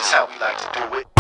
That's how we like to do it.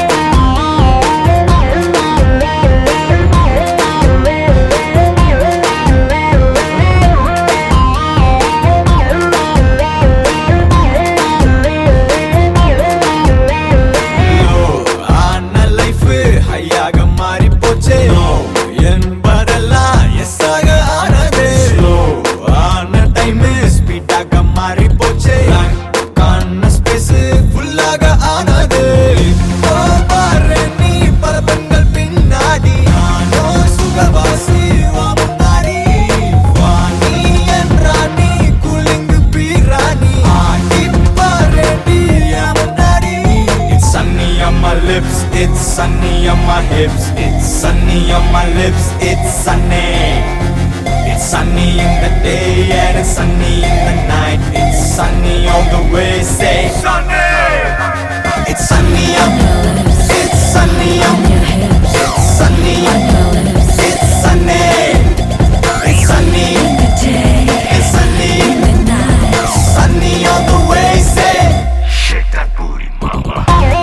It's sunny on my hips, it's sunny on my lips, it's sunny. It's sunny in the day and it's sunny in the night. It's sunny all the way, say sunny. It's sunny on your lips, it's sunny on your hips, it's sunny on your lips, it's sunny. It's sunny in the day, it's sunny in the night. It's sunny all the way, say shake that booty, mama.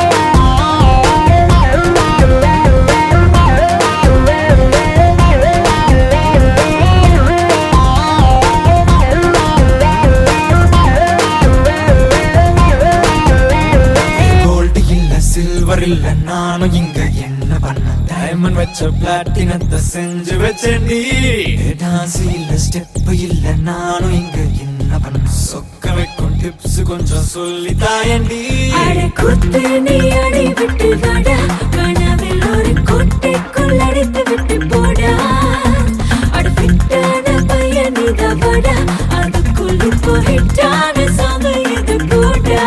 இல்ல நானும் இங்க என்ன பண்ண diamond வச்ச பிளாட்டினத்தை செஞ்சு வச்சேன்டி dance இல்ல step இல்ல நானும் இங்க என்ன பண்ண சொக்க வைக்கும் டிப்ஸ் கொஞ்சம் சொல்லி தாயண்டி அட குத்து நீ அடி விட்டு வாடா கனவில் ஒரு கோட்டைக்குள் அடைத்து விட்டு போடா அட ஃபிட்டான பையன் நீதா வாடா அதுக்குள்ள போயிட்டான சாங்க இது போடா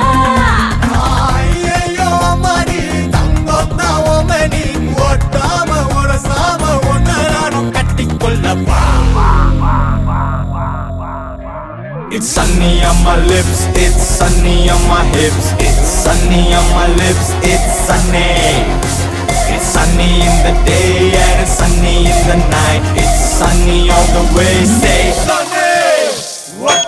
It's sunny on my lips, it's sunny on my hips, it's sunny on my lips, it's sunny. It's sunny in the day and it's sunny in the night. It's sunny all the way, say sunny. What?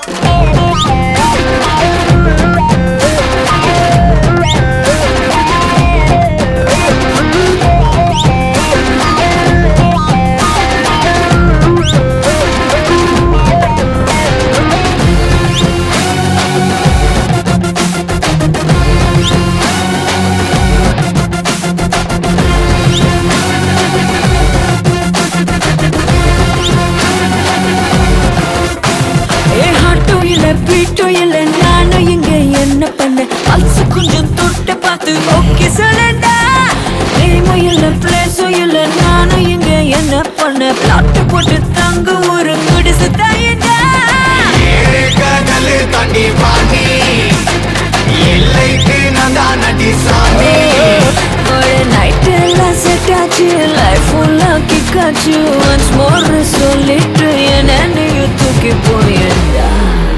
பீட்டோ இல்ல நானும் இங்க என்ன பண்ண pulse கொஞ்சம் தொட்டு பார்த்து okay சொல்லடா நேமும் இல்ல பிளேஸும் இல்ல நானும் இங்க என்ன பண்ண பிளாட் போட்டு தங்க ஒரு குடிசை தாயடா கடல் தாண்டி வாணி எல்லைக்கு நான் தான் நடி சாமி ஒரு நைட் எல்லாம் செட் ஆச்சு லைஃப் ஃபுல்லா கிக் ஆச்சு ஒன்ஸ் மோர் சொல்லிட்டு என்னையும் தூக்கி போயடா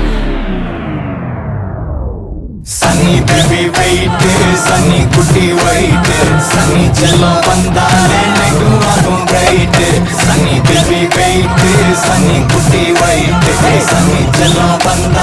Sunny baby wait, sunny kutti wait, sunny cello vandale negu agum bright. Sunny baby wait, sunny kutti wait, sunny cello vandale